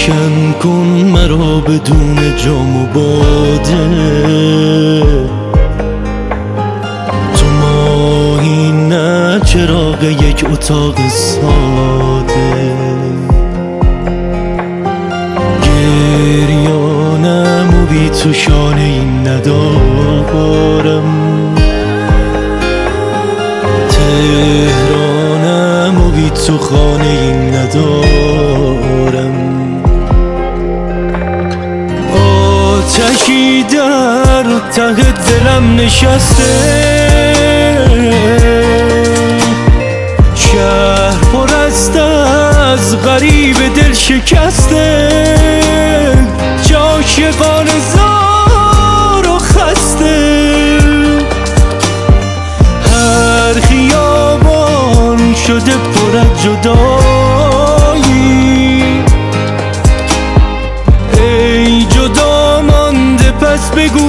روشن کن مرا بدون جام و باده، تو ماهی نه چراغ یک اتاق ساده. گریانم و بی تو شانه این ندارم، تهرانم و بی تو خانه این ندارم. آتشی در ته دلم نشسته، شهر پر است از غریب دل شکسته، عاشقان زار و خسته. هر خیابان شده پر از جدایی، ای جدا مانده پس بگو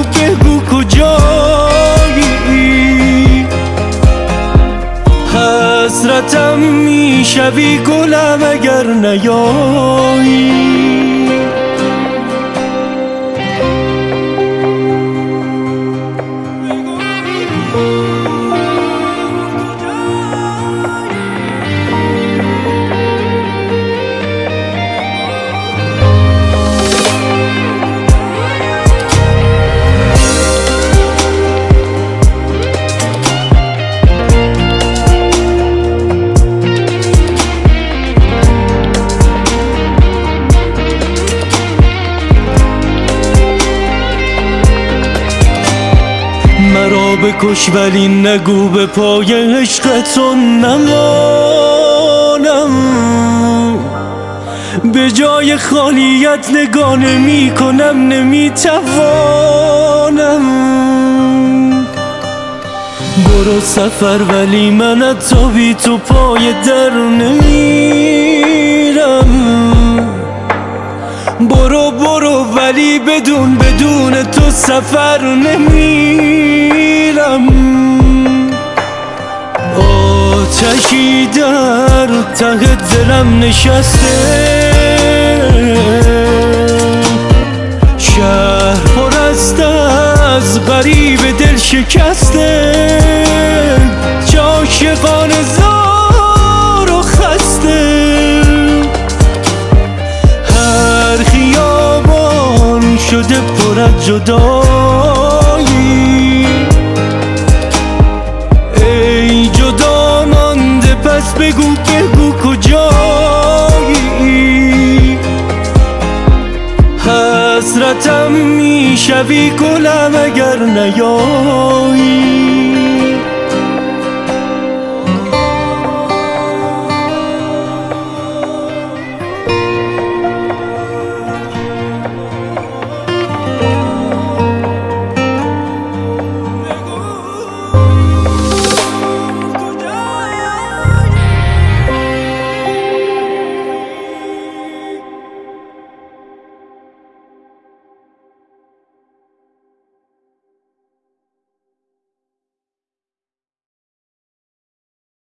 کجایی. حسرتم میشوی گلم اگر نیایی. مرا بکش ولی نگو به پای عشقتون نمانم، به جای خالیت نگاه نمی کنم نمیتوانم. برو سفر ولی من حتی بی تو پای در نمیرم. برو ولی بدون تو سفر نمیرم. آتشی در ته دلم نشسته، شهر پر است از غریب دل شکسته، عاشقان زار و خسته. هر خیابان شده پر از جدایی، ای جدا مانده پس بگو کجایی. حسرتم میشوی گلم اگر نیایی.